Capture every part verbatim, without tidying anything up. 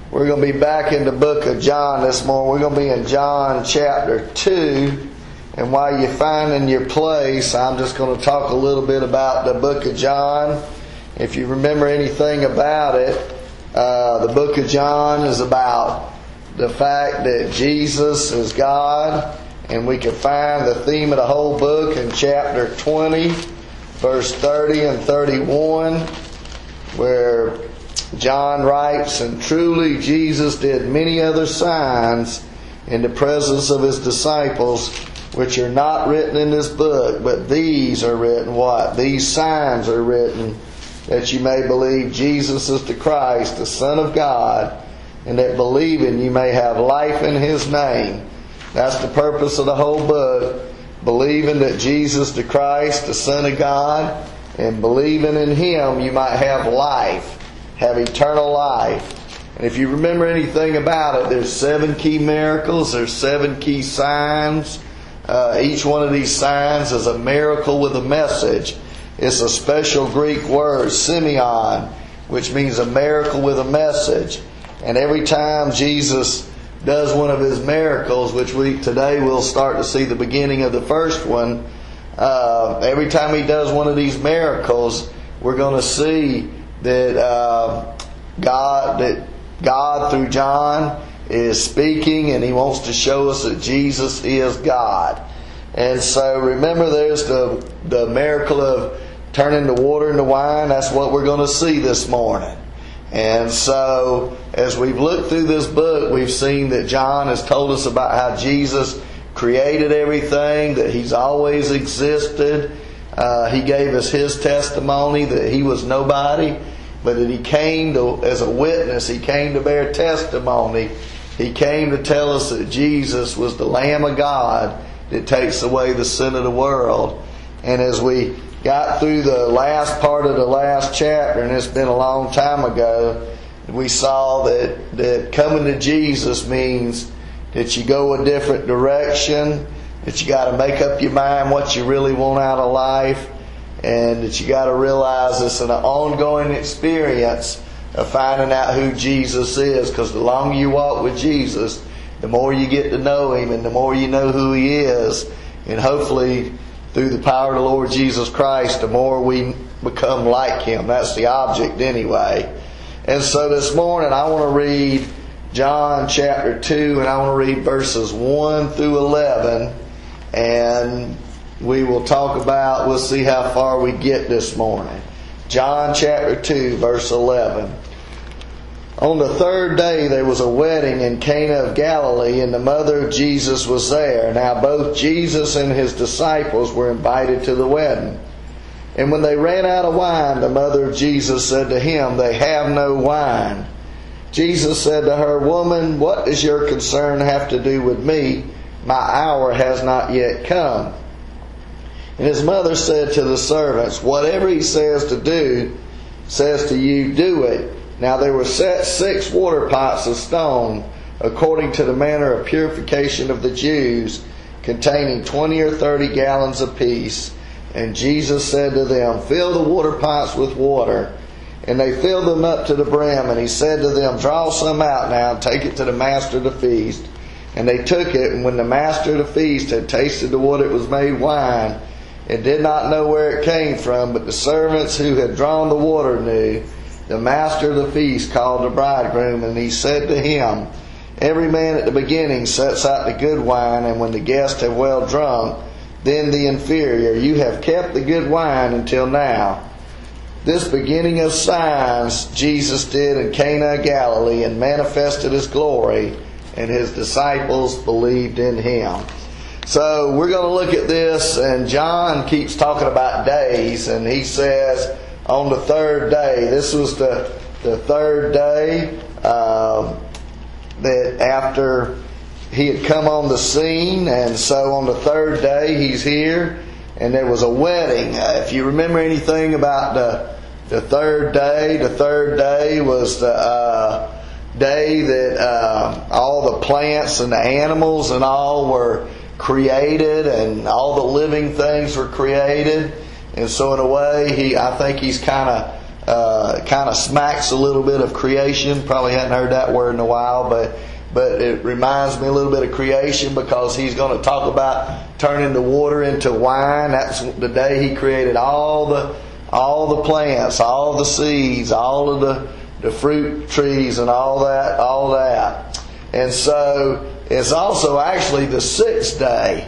We're going to be back in the book of John this morning. We're going to be in John chapter two. And while you're finding your place, I'm just going to talk a little bit about the book of John. If you remember anything about it, uh, the book of John is about the fact that Jesus is God. And we can find the theme of the whole book in chapter twenty, verse thirty and thirty-one, where John writes, "And truly Jesus did many other signs in the presence of His disciples, which are not written in this book, but these are written," what? "These signs are written, that you may believe Jesus is the Christ, the Son of God, and that believing you may have life in His name." That's the purpose of the whole book. Believing that Jesus the Christ, the Son of God, and believing in Him you might have life, have eternal life. And if you remember anything about it, there's seven key miracles, there's seven key signs. Uh, each one of these signs is a miracle with a message. It's a special Greek word, semeion, which means a miracle with a message. And every time Jesus does one of His miracles, which we today we'll start to see the beginning of the first one, uh, every time He does one of these miracles, we're going to see that uh, God, that God through John is speaking, and He wants to show us that Jesus is God. And so remember, there's the the miracle of turning the water into wine. That's what we're going to see this morning. And so as we've looked through this book, we've seen that John has told us about how Jesus created everything, that He's always existed. Uh, he gave us His testimony that He was nobody, but that He came to, as a witness, He came to bear testimony. He came to tell us that Jesus was the Lamb of God that takes away the sin of the world. And as we got through the last part of the last chapter, and it's been a long time ago, we saw that, that coming to Jesus means that you go a different direction, that you got to make up your mind what you really want out of life, and that you got to realize it's an ongoing experience of finding out who Jesus is, because the longer you walk with Jesus, the more you get to know Him, and the more you know who He is, and hopefully through the power of the Lord Jesus Christ, the more we become like Him. That's the object anyway. And so this morning I want to read John chapter two, and I want to read verses one through eleven, and we will talk about, we'll see how far we get this morning. John chapter two, verse eleven. "On the third day there was a wedding in Cana of Galilee, and the mother of Jesus was there. Now both Jesus and His disciples were invited to the wedding. And when they ran out of wine, the mother of Jesus said to Him, 'They have no wine.' Jesus said to her, 'Woman, what does your concern have to do with me? My hour has not yet come.' And His mother said to the servants, 'Whatever He says to do, says to you, do it.' Now there were set six water pots of stone, according to the manner of purification of the Jews, containing twenty or thirty gallons apiece. And Jesus said to them, 'Fill the water pots with water.' And they filled them up to the brim. And He said to them, 'Draw some out now, and take it to the master of the feast.' And they took it. And when the master of the feast had tasted the water, it was made wine, and did not know where it came from, but the servants who had drawn the water knew. The master of the feast called the bridegroom, and he said to him, 'Every man at the beginning sets out the good wine, and when the guests have well drunk, then the inferior. You have kept the good wine until now.' This beginning of signs Jesus did in Cana of Galilee, and manifested His glory, and His disciples believed in Him." So we're going to look at this, and John keeps talking about days, and he says on the third day, this was the, the third day uh, that after He had come on the scene, and so on the third day He's here, and there was a wedding. Uh, if you remember anything about the, the third day, the third day was the uh, day that uh, all the plants and the animals and all were created, and all the living things were created. And so in a way, he I think He's kind of uh, kind of smacks a little bit of creation. Probably hadn't heard that word in a while, but but it reminds me a little bit of creation, because he's going to talk about turning the water into wine. That's the day he created all the all the plants, all the seeds, all of the, the fruit trees and all that, all that. And so it's also actually the sixth day,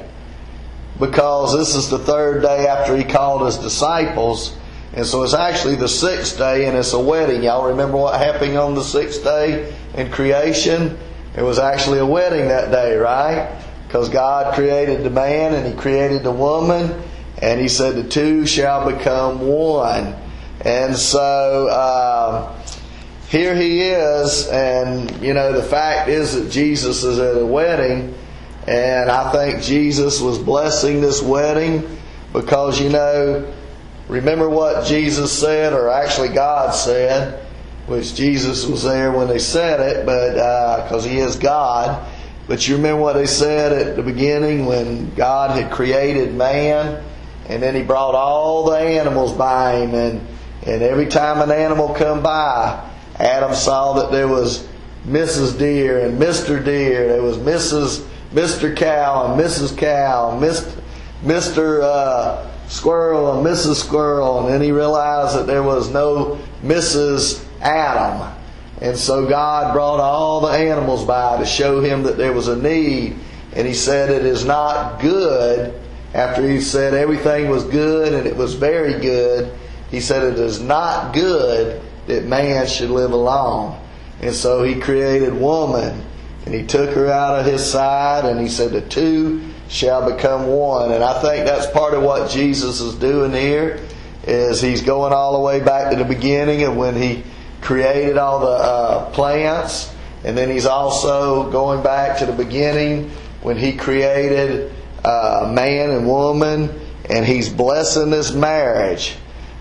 because this is the third day after he called his disciples. And so it's actually the sixth day, and it's a wedding. Y'all remember what happened on the sixth day in creation? It was actually a wedding that day, right? Because God created the man and He created the woman, and He said the two shall become one. And so uh, here He is, and you know, the fact is that Jesus is at a wedding, and I think Jesus was blessing this wedding, because you know, remember what Jesus said, or actually God said, which Jesus was there when they said it, but because uh, He is God. But you remember what they said at the beginning when God had created man, and then He brought all the animals by Him, and, and every time an animal come by, Adam saw that there was Missus Deer and Mister Deer, there was Missus Mister Cow and Missus Cow, Mister Mister Uh, Squirrel and Missus Squirrel, and then he realized that there was no Missus Adam. And so God brought all the animals by to show him that there was a need. And He said it is not good, after He said everything was good and it was very good, He said it is not good that man should live alone. And so He created woman, and He took her out of His side, and He said the two shall become one. And I think that's part of what Jesus is doing here, is He's going all the way back to the beginning of when He created all the uh, plants, and then He's also going back to the beginning when He created uh, man and woman, and He's blessing this marriage.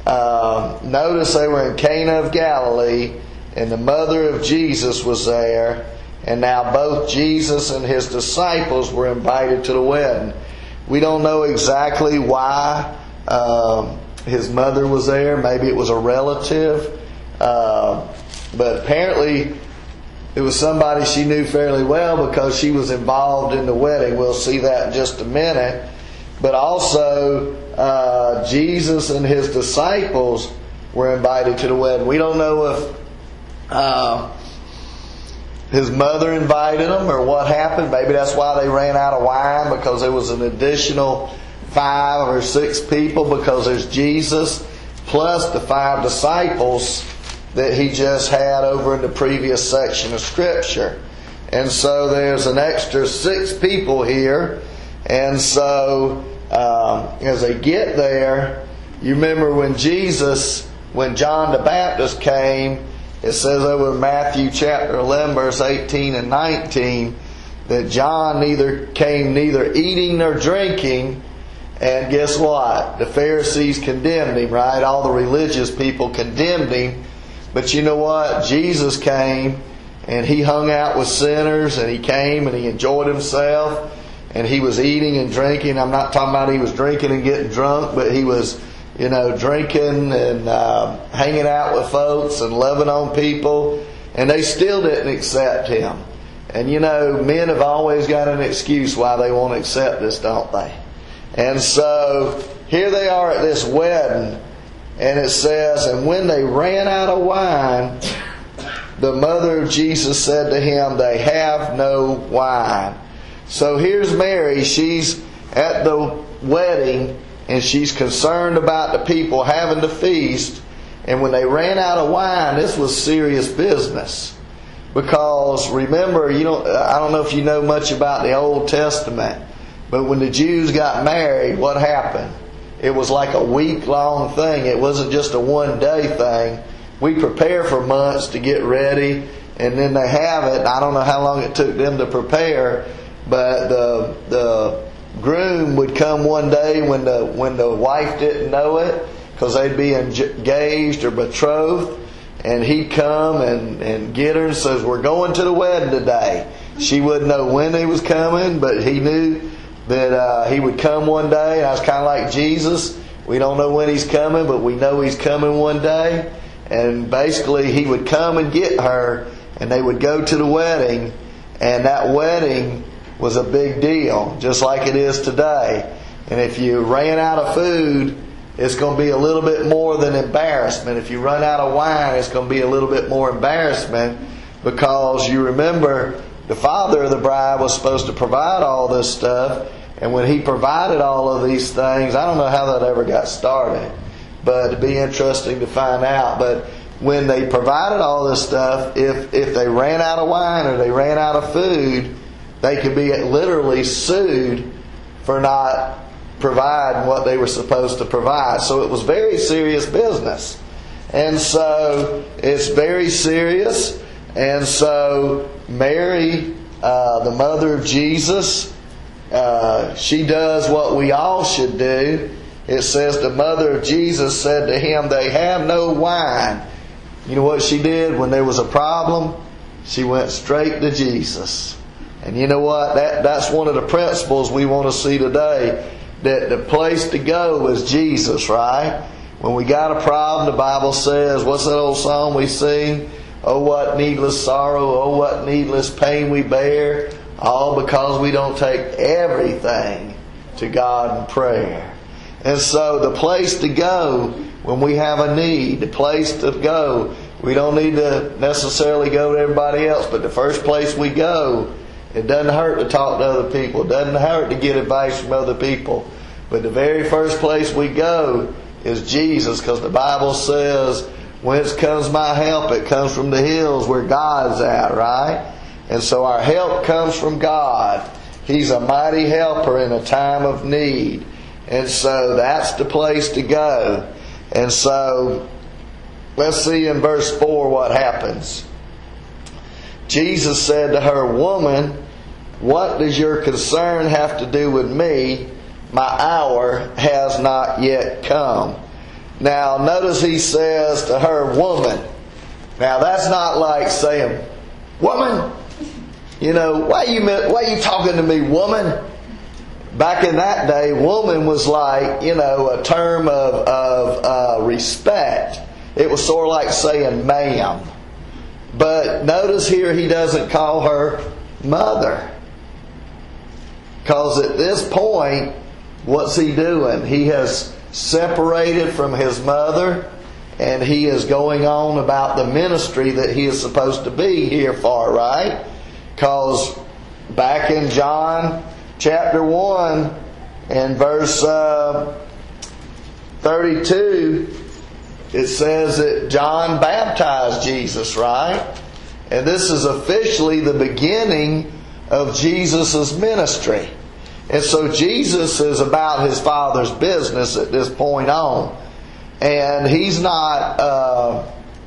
Uh, notice they were in Cana of Galilee, and the mother of Jesus was there. And now both Jesus and His disciples were invited to the wedding. We don't know exactly why um, His mother was there. Maybe it was a relative. Uh, but apparently it was somebody she knew fairly well, because she was involved in the wedding. We'll see that in just a minute. But also uh, Jesus and His disciples were invited to the wedding. We don't know if Uh, His mother invited them, or what happened. Maybe that's why they ran out of wine, because there was an additional five or six people, because there's Jesus plus the five disciples that He just had over in the previous section of Scripture. And so there's an extra six people here. And so um, as they get there, you remember when Jesus, when John the Baptist came, it says over in Matthew chapter eleven, verse eighteen and nineteen, that John neither came neither eating nor drinking. And guess what? The Pharisees condemned him, right? All the religious people condemned him. But you know what? Jesus came, and He hung out with sinners, and He came and He enjoyed Himself, and He was eating and drinking. I'm not talking about He was drinking and getting drunk, but He was, you know, drinking and uh, hanging out with folks and loving on people, and they still didn't accept Him. And you know, men have always got an excuse why they won't accept us, don't they? And so here they are at this wedding, and it says, and when they ran out of wine, the mother of Jesus said to Him, they have no wine. So here's Mary, she's at the wedding, and she's concerned about the people having the feast. And when they ran out of wine, this was serious business. Because remember, you don't, I don't know if you know much about the Old Testament, but when the Jews got married, what happened? It was like a week-long thing. It wasn't just a one-day thing. We prepare for months to get ready, and then they have it. I don't know how long it took them to prepare, but the the groom would come one day when the when the wife didn't know it, because they'd be engaged or betrothed, and he'd come and, and get her and says, we're going to the wedding today. She wouldn't know when he was coming, but he knew that uh, he would come one day. And I was kind of like Jesus. We don't know when He's coming, but we know He's coming one day. And basically he would come and get her, and they would go to the wedding, and that wedding was a big deal, just like it is today. And if you ran out of food, it's going to be a little bit more than embarrassment. If you run out of wine, it's going to be a little bit more embarrassment, because you remember the father of the bride was supposed to provide all this stuff. And when he provided all of these things, I don't know how that ever got started, but it'd be interesting to find out. But when they provided all this stuff, if if they ran out of wine or they ran out of food, they could be literally sued for not providing what they were supposed to provide. So it was very serious business. And so it's very serious. And so Mary, uh, the mother of Jesus, uh, she does what we all should do. It says the mother of Jesus said to him, "They have no wine." You know what she did when there was a problem? She went straight to Jesus. And you know what? That that's one of the principles we want to see today. That the place to go is Jesus, right? When we got a problem, the Bible says, what's that old song we sing? Oh, what needless sorrow, oh, what needless pain we bear, all because we don't take everything to God in prayer. And so the place to go when we have a need, the place to go, we don't need to necessarily go to everybody else, but the first place we go, it doesn't hurt to talk to other people. It doesn't hurt to get advice from other people. But the very first place we go is Jesus, because the Bible says, whence comes my help? It comes from the hills where God's at, right? And so our help comes from God. He's a mighty helper in a time of need. And so that's the place to go. And so let's see in verse four what happens. Jesus said to her, "Woman, what does your concern have to do with me? My hour has not yet come." Now, notice he says to her, "Woman." Now, that's not like saying, "Woman, you know, why you why you talking to me, woman?" Back in that day, woman was like, you know, a term of, of uh, respect. It was sort of like saying ma'am. But notice here he doesn't call her mother. Because at this point, what's he doing? He has separated from his mother, and he is going on about the ministry that he is supposed to be here for, right? Because back in John chapter one and verse uh, thirty-two, it says that John baptized Jesus, right? And this is officially the beginning of Jesus' ministry. And so Jesus is about his Father's business at this point on. And he's not, uh,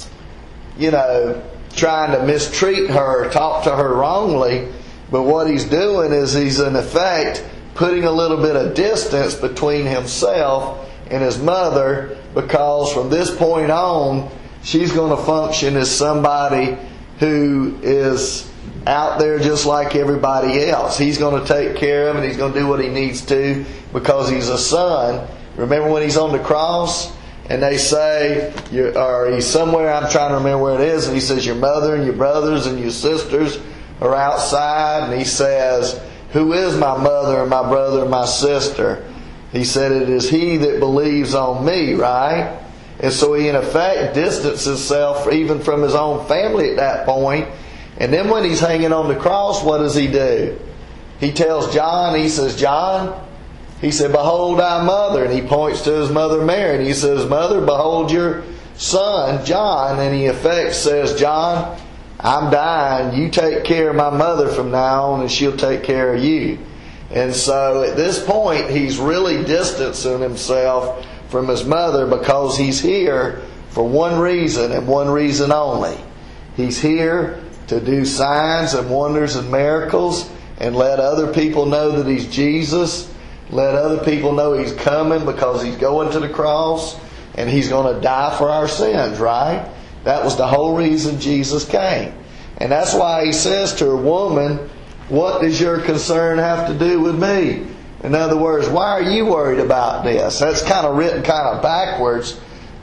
you know, trying to mistreat her, talk to her wrongly. But what he's doing is he's in effect putting a little bit of distance between himself and his mother, because from this point on, she's going to function as somebody who is out there just like everybody else. He's going to take care of him, and he's going to do what he needs to because he's a son. Remember when he's on the cross and they say, or he's somewhere, I'm trying to remember where it is, and he says, your mother and your brothers and your sisters are outside, and he says, who is my mother and my brother and my sister? He said, it is he that believes on me, right? And so he in effect distanced himself even from his own family at that point. And then when he's hanging on the cross, what does he do? He tells John, he says, John, he said, behold thy mother. And he points to his mother Mary, and he says, Mother, behold your son, John. And he in effect says, John, I'm dying. You take care of my mother from now on, and she'll take care of you. And so at this point, he's really distancing himself from his mother, because he's here for one reason and one reason only. He's here to do signs and wonders and miracles and let other people know that he's Jesus. Let other people know he's coming, because he's going to the cross and he's going to die for our sins, right? That was the whole reason Jesus came. And that's why he says to her, woman, what does your concern have to do with me? In other words, why are you worried about this? That's kind of written kind of backwards.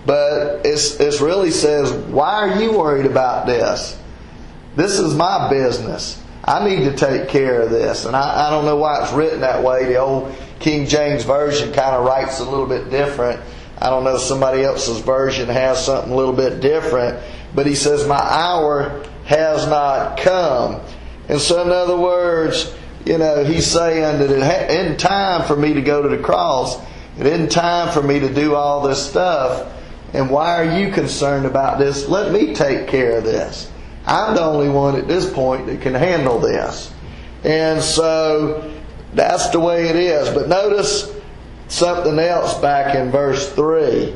But it's, it really says, why are you worried about this? This is my business. I need to take care of this. And I, I don't know why it's written that way. The old King James Version kind of writes a little bit different. I don't know if somebody else's version has something a little bit different. But he says, my hour has not come. And so in other words, you know, he's saying that it isn't time for me to go to the cross. It isn't time for me to do all this stuff. And why are you concerned about this? Let me take care of this. I'm the only one at this point that can handle this. And so that's the way it is. But notice something else back in verse three.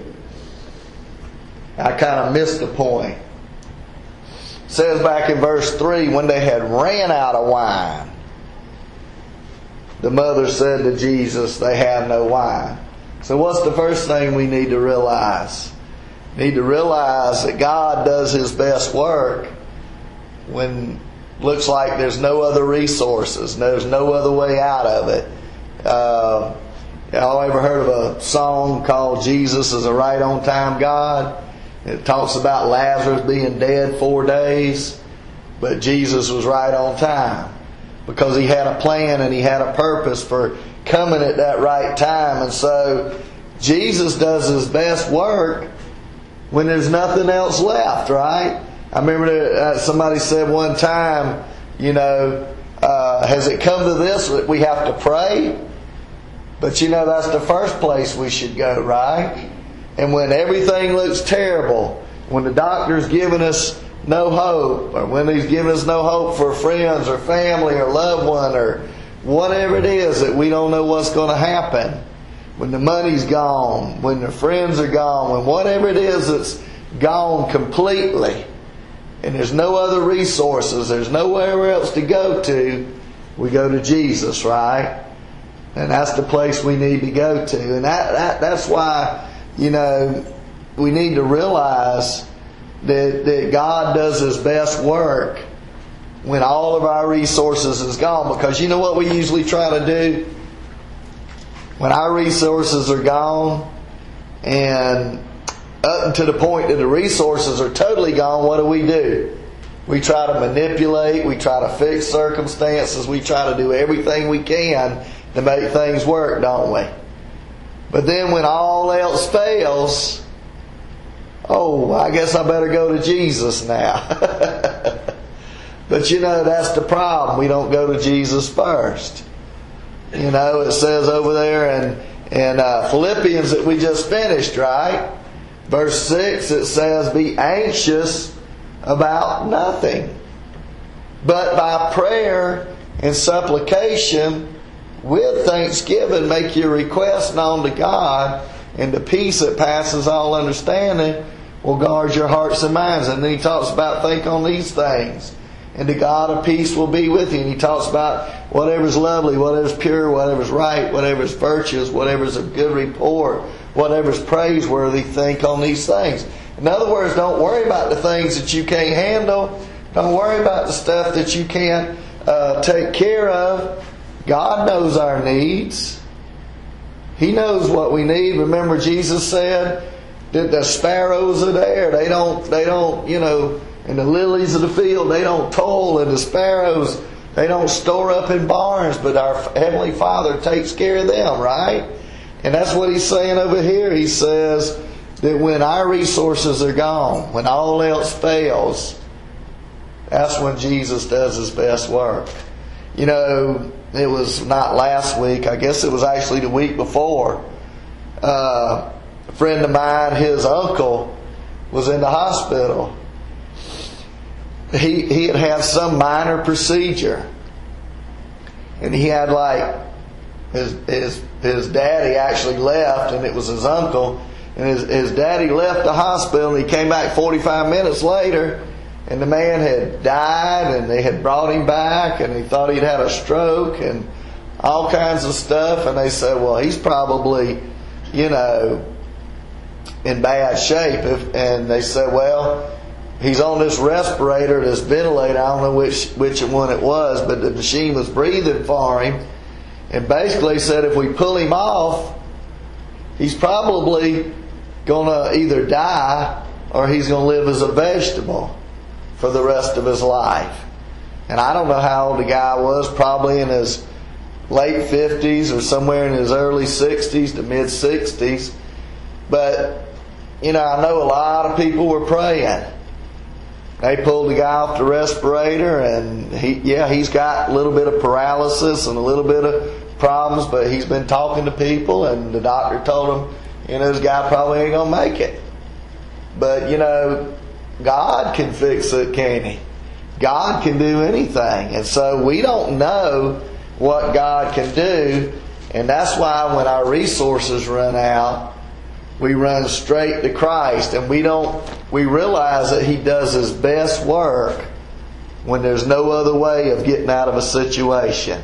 I kind of missed the point. It says back in verse three, when they had ran out of wine, the mother said to Jesus, they have no wine. So what's the first thing we need to realize? We need to realize that God does His best work when looks like there's no other resources, there's no other way out of it. Uh, y'all ever heard of a song called Jesus is a Right On Time God? It talks about Lazarus being dead four days, but Jesus was right on time because He had a plan and He had a purpose for coming at that right time. And so Jesus does His best work when there's nothing else left, right? I remember that, uh, somebody said one time, you know, uh, has it come to this that we have to pray? But you know, that's the first place we should go, right? And when everything looks terrible, when the doctor's giving us no hope, or when He's giving us no hope for friends or family or loved one or whatever it is that we don't know what's going to happen, when the money's gone, when the friends are gone, when whatever it is that's gone completely, and there's no other resources, there's nowhere else to go to, we go to Jesus, right? And that's the place we need to go to. And that, that that's why, you know, we need to realize that, that God does His best work when all of our resources is gone. Because you know what we usually try to do? When our resources are gone and up to the point that the resources are totally gone, what do we do? We try to manipulate, we try to fix circumstances, we try to do everything we can to make things work, don't we? But then when all else fails, oh, I guess I better go to Jesus now. But you know, that's the problem. We don't go to Jesus first. You know, it says over there in, in uh, Philippians that we just finished, right? Verse six, it says, be anxious about nothing, but by prayer and supplication with thanksgiving make your requests known to God, and the peace that passes all understanding will guard your hearts and minds. And then he talks about think on these things, and the God of peace will be with you. And he talks about whatever's lovely, whatever's pure, whatever's right, whatever's virtuous, whatever's of good report, whatever's praiseworthy, think on these things. In other words, don't worry about the things that you can't handle. Don't worry about the stuff that you can't uh, take care of. God knows our needs. He knows what we need. Remember, Jesus said that the sparrows are there. They don't, they don't, you know, and the lilies of the field, they don't toil, and the sparrows, they don't store up in barns, but our Heavenly Father takes care of them, right? And that's what He's saying over here. He says that when our resources are gone, when all else fails, that's when Jesus does His best work. You know, it was not last week, I guess it was actually the week before. Uh, a friend of mine, his uncle, was in the hospital. He, he had had some minor procedure. And he had like, his, his, his daddy actually left, and it was his uncle. And his, his daddy left the hospital, and he came back forty-five minutes later, and the man had died, and they had brought him back, and he thought he'd had a stroke and all kinds of stuff. And they said, well, he's probably, you know, in bad shape. If, and they said, well, he's on this respirator, this ventilator. I don't know which, which one it was, but the machine was breathing for him. And basically said if we pull him off, he's probably going to either die or he's going to live as a vegetable for the rest of his life. And I don't know how old the guy was, probably in his late fifties or somewhere in his early sixties to mid sixties. But, you know, I know a lot of people were praying. They pulled the guy off the respirator, and he, yeah, he's got a little bit of paralysis and a little bit of problems, but he's been talking to people, and the doctor told him, you know, this guy probably ain't going to make it. But, you know, God can fix it, can't He? God can do anything. And so we don't know what God can do, and that's why when our resources run out, we run straight to Christ, and we don't we realize that He does His best work when there's no other way of getting out of a situation.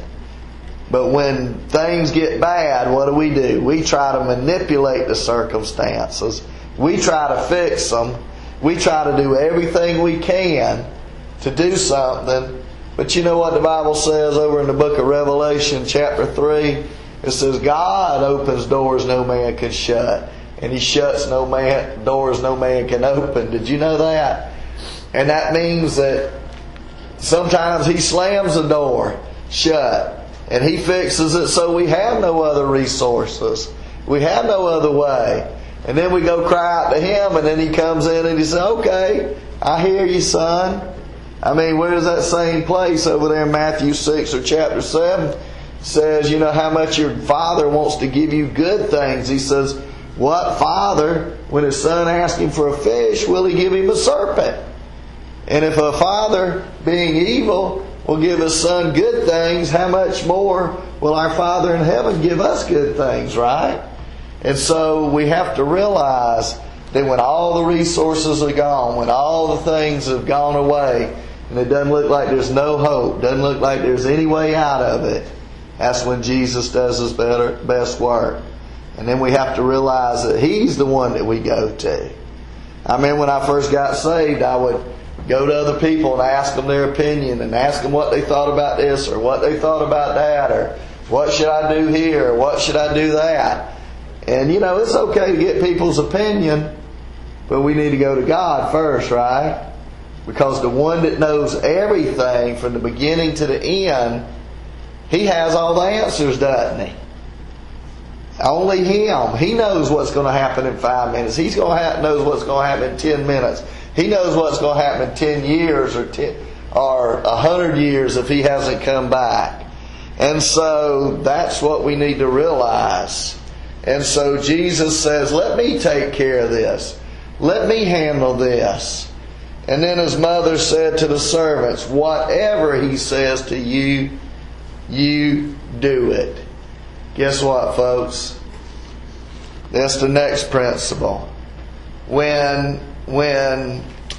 But when things get bad, what do we do? We try to manipulate the circumstances. We try to fix them. We try to do everything we can to do something. But you know what the Bible says over in the book of Revelation chapter three? It says, God opens doors no man can shut, and He shuts no man doors no man can open. Did you know that? And that means that sometimes He slams a door shut, and He fixes it so we have no other resources. We have no other way. And then we go cry out to Him, and then He comes in and He says, okay, I hear you, son. I mean, where's that same place over there in Matthew six or chapter seven? It says, you know how much your Father wants to give you good things. He says, what father, when his son asks him for a fish, will he give him a serpent? And if a father, being evil, will give his son good things, how much more will our Father in heaven give us good things, right? And so we have to realize that when all the resources are gone, when all the things have gone away, and it doesn't look like there's no hope, doesn't look like there's any way out of it, that's when Jesus does His better, best work. And then we have to realize that He's the one that we go to. I mean, when I first got saved, I would go to other people and ask them their opinion, and ask them what they thought about this, or what they thought about that, or what should I do here, or what should I do that. And you know, it's okay to get people's opinion, but we need to go to God first, right? Because the one that knows everything from the beginning to the end, He has all the answers, doesn't He? Only Him. He knows what's going to happen in five minutes. He ha- knows what's going to happen in ten minutes. He knows what's going to happen in ten years or ten, or a hundred years if He hasn't come back. And so that's what we need to realize. And so Jesus says, let me take care of this. Let me handle this. And then His mother said to the servants, whatever He says to you, you do it. Guess what, folks? That's the next principle. When, when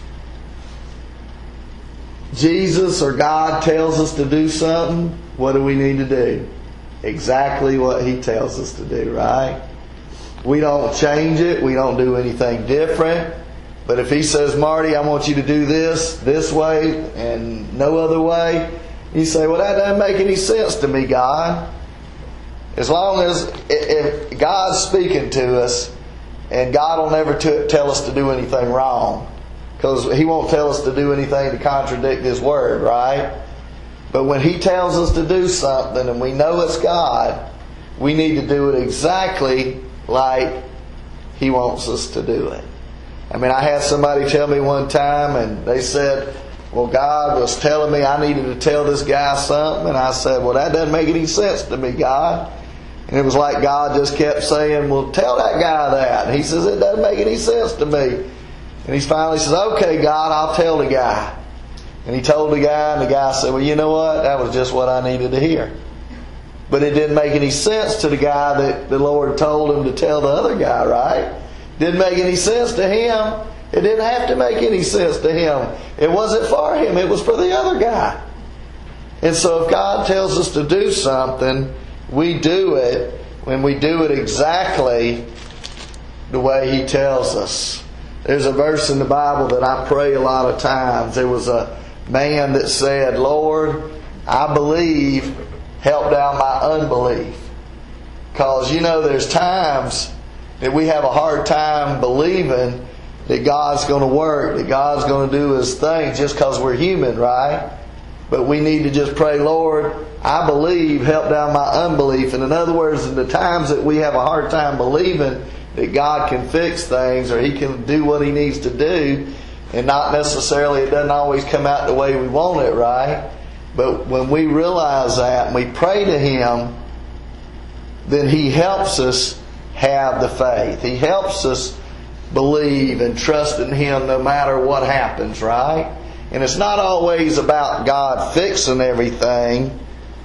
Jesus or God tells us to do something, what do we need to do? Exactly what He tells us to do, right? We don't change it. We don't do anything different. But if He says, Marty, I want you to do this, this way, and no other way, you say, well, that doesn't make any sense to me, God. As long as if God's speaking to us, and God will never t- tell us to do anything wrong, because He won't tell us to do anything to contradict His Word, right? But when He tells us to do something and we know it's God, we need to do it exactly like He wants us to do it. I mean, I had somebody tell me one time, and they said, well, God was telling me I needed to tell this guy something. And I said, well, that doesn't make any sense to me, God. And it was like God just kept saying, well, tell that guy that. And He says, it doesn't make any sense to me. And He finally says, okay, God, I'll tell the guy. And He told the guy, and the guy said, well, you know what? That was just what I needed to hear. But it didn't make any sense to the guy that the Lord told him to tell the other guy, right? Didn't make any sense to him. It didn't have to make any sense to him. It wasn't for him. It was for the other guy. And so if God tells us to do something, we do it when we do it exactly the way He tells us. There's a verse in the Bible that I pray a lot of times. There was a man that said, Lord, I believe, help down my unbelief. Because, you know, there's times that we have a hard time believing that God's going to work, that God's going to do His thing just because we're human, right? But we need to just pray, Lord, I believe, help down my unbelief. And in other words, in the times that we have a hard time believing that God can fix things or He can do what He needs to do, and not necessarily, it doesn't always come out the way we want it, right? But when we realize that and we pray to Him, then He helps us have the faith. He helps us believe and trust in Him no matter what happens, right? And it's not always about God fixing everything,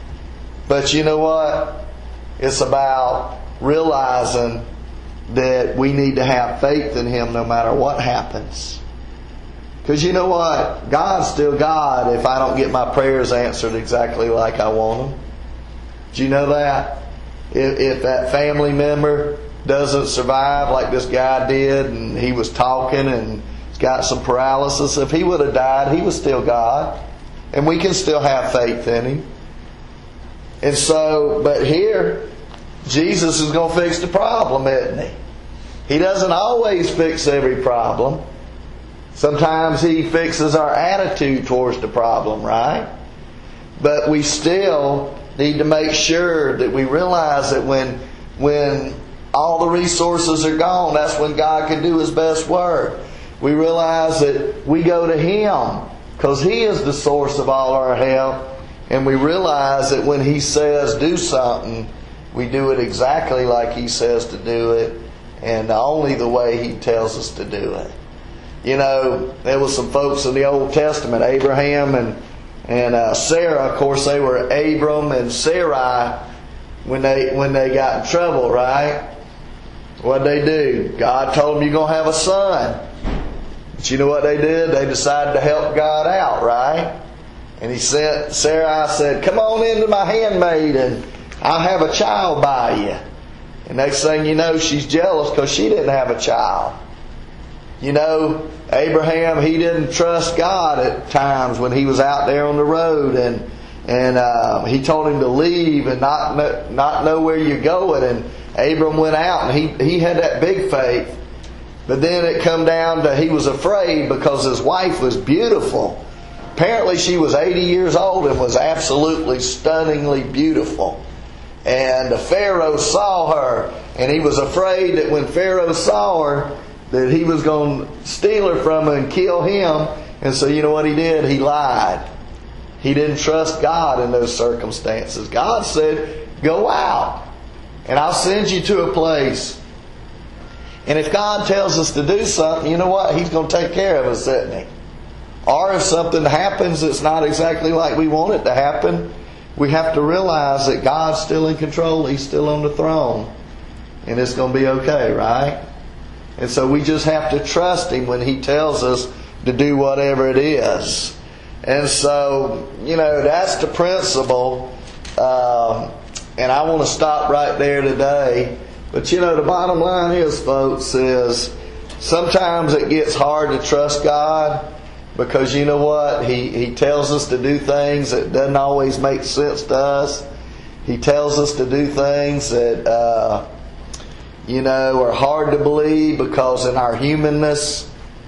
but you know what? It's about realizing that we need to have faith in Him no matter what happens. Because you know what? God's still God if I don't get my prayers answered exactly like I want them. Do you know that? If, if that family member doesn't survive like this guy did, and he was talking and he's got some paralysis, if he would have died, He was still God. And we can still have faith in Him. And so, but here, Jesus is going to fix the problem, isn't He? He doesn't always fix every problem. Sometimes He fixes our attitude towards the problem, right? But we still need to make sure that we realize that when when all the resources are gone, that's when God can do His best work. We realize that we go to Him because He is the source of all our help. And we realize that when He says do something, we do it exactly like He says to do it, and only the way He tells us to do it. You know, there was some folks in the Old Testament, Abraham and and uh, Sarah. Of course, they were Abram and Sarai when they when they got in trouble, right? What'd they do? God told them, you're going to have a son. But you know what they did? They decided to help God out, right? And He sent Sarai said, come on into my handmaid and I'll have a child by you. And next thing you know, she's jealous because she didn't have a child. You know, Abraham, he didn't trust God at times when he was out there on the road, and and uh, He told him to leave and not know, not know where you're going. And Abram went out, and he he had that big faith. But then it come down to he was afraid because his wife was beautiful. Apparently, she was eighty years old and was absolutely stunningly beautiful. And the Pharaoh saw her, and he was afraid that when Pharaoh saw her, that he was going to steal her from him and kill him. And so you know what he did? He lied. He didn't trust God in those circumstances. God said, go out and I'll send you to a place. And if God tells us to do something, you know what? He's going to take care of us, isn't He? Or if something happens that's not exactly like we want it to happen, we have to realize that God's still in control. He's still on the throne. And it's going to be okay, right? And so we just have to trust Him when He tells us to do whatever it is. And so, you know, that's the principle. Um, and I want to stop right there today. But, you know, the bottom line is, folks, is sometimes it gets hard to trust God because, you know what? He, he tells us to do things that doesn't always make sense to us. He tells us to do things that... Uh, you know, are hard to believe because in our humanness,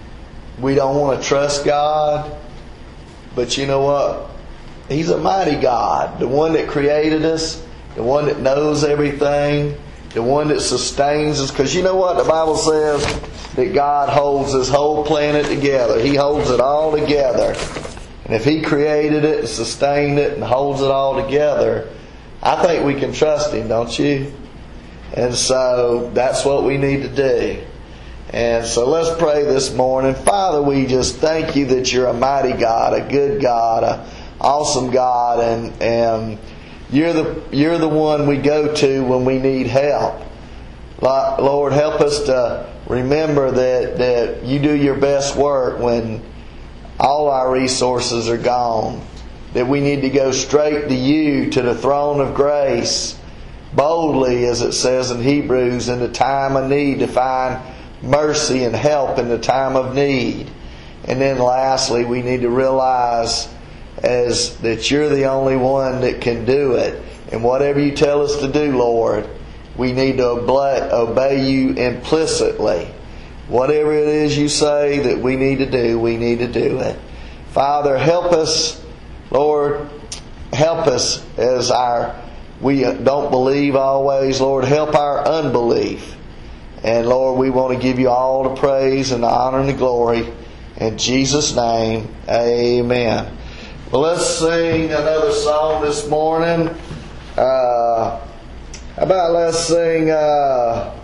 we don't want to trust God. But you know what? He's a mighty God. The one that created us, the one that knows everything, the one that sustains us. Because you know what? The Bible says that God holds His whole planet together. He holds it all together. And if He created it and sustained it and holds it all together, I think we can trust Him, don't you? And so that's what we need to do. And so let's pray this morning. Father, we just thank You that You're a mighty God, a good God, an awesome God, and and You're the You're the one we go to when we need help. Lord, help us to remember that, that You do Your best work when all our resources are gone. That we need to go straight to You, to the throne of grace, boldly, as it says in Hebrews, in the time of need, to find mercy and help in the time of need. And then lastly, we need to realize as that You're the only one that can do it. And whatever You tell us to do, Lord, we need to obey, obey you implicitly. Whatever it is you say that we need to do, we need to do it. Father, help us, Lord, help us as our we don't believe always. Lord, help our unbelief. And Lord, we want to give you all the praise and the honor and the glory. In Jesus' name, amen. Well, let's sing another song this morning. Uh, how about let's sing uh,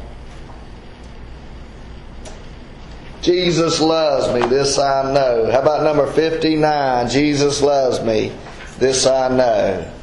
Jesus Loves Me, This I Know. How about number fifty-nine, Jesus Loves Me, This I Know.